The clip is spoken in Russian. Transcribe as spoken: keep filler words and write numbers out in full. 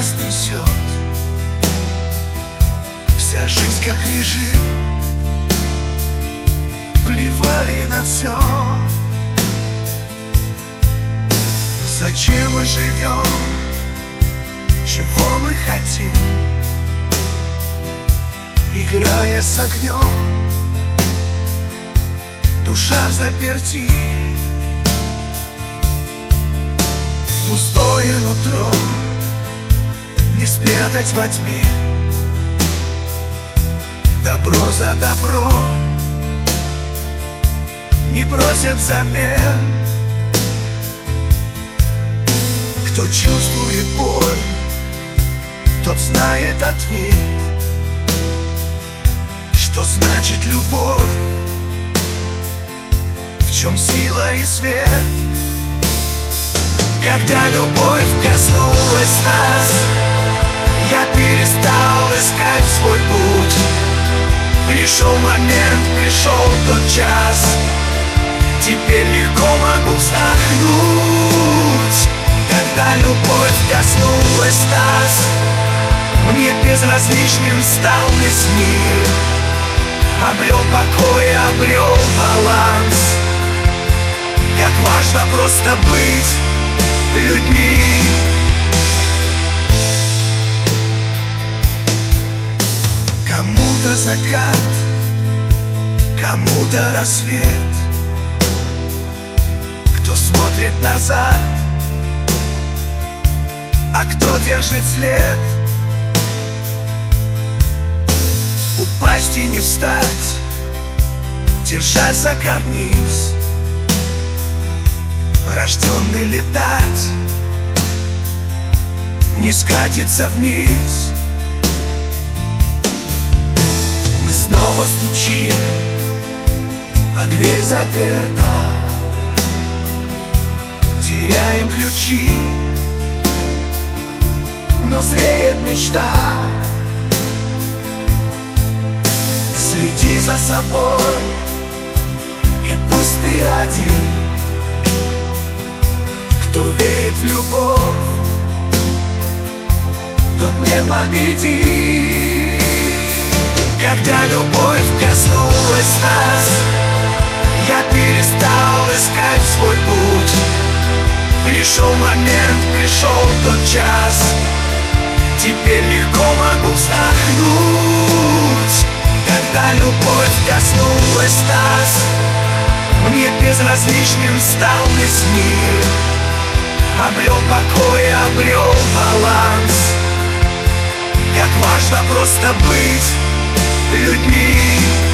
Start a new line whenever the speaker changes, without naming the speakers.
нас несет. Вся жизнь как режим, плевали на все. Зачем мы живем? Чего мы хотим? Играя с огнем, душа взаперти. Пустое нутро не спрятать во тьме. Добро за добро не просят взамен. Кто чувствует боль, тот знает ответ. Что значит любовь? В чем сила и свет? Когда любовь коснулась нас, я перестал искать свой путь. Пришел момент, пришел тот час, теперь легко могу вздохнуть. Когда любовь коснулась нас, мне безразличным стал весь мир. Обрел покой, обрел баланс. Как важно просто быть людьми. Кому-то закат, кому-то рассвет. Кто смотрит назад, а кто держит след. Упасть и не встать, держась за карниз. Рожденный летать, не скатиться вниз. Мы снова стучим, а дверь заперта. Теряем ключи, но зреет мечта. Следи за собой, и пусть ты один. Кто верит в любовь, тот не победит. Когда любовь коснулась нас, я перестал искать свой путь. Пришел момент, пришел тот час, теперь легко могу вздохнуть. Когда любовь коснулась нас, мне безразличным стал весь мир. Обрел покой, обрел баланс. Как важно просто быть людьми.